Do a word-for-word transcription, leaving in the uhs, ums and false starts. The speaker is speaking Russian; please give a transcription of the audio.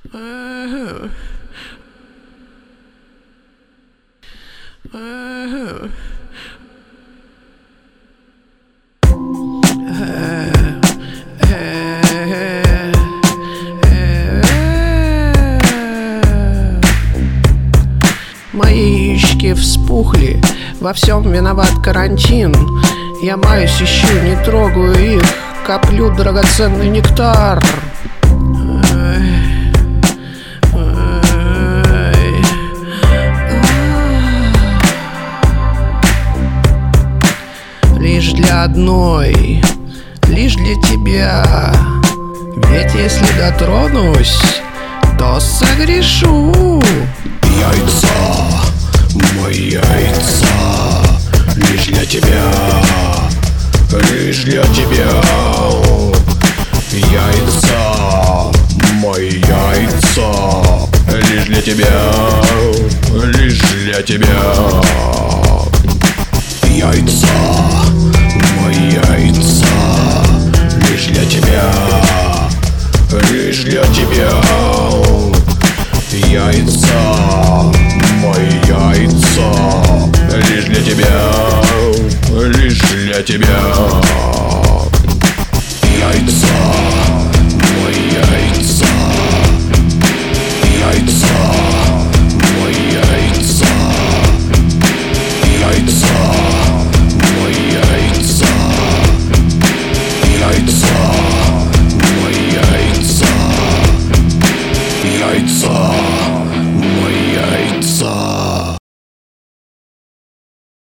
Uh-huh. Uh-huh. Мои яички вспухли, во всем виноват карантин. Я маюсь, ищу, не трогаю их, коплю драгоценный нектар. Лишь для одной, лишь для тебя. Ведь если дотронусь, то согрешу. Яйца, мои яйца, лишь для тебя, лишь для тебя. Яйца, мои яйца, лишь для тебя, лишь для тебя. Яйца, мои яйца, лишь для тебя, лишь для тебя. Яйца, мои яйца, лишь для тебя, лишь для тебя. Яйца.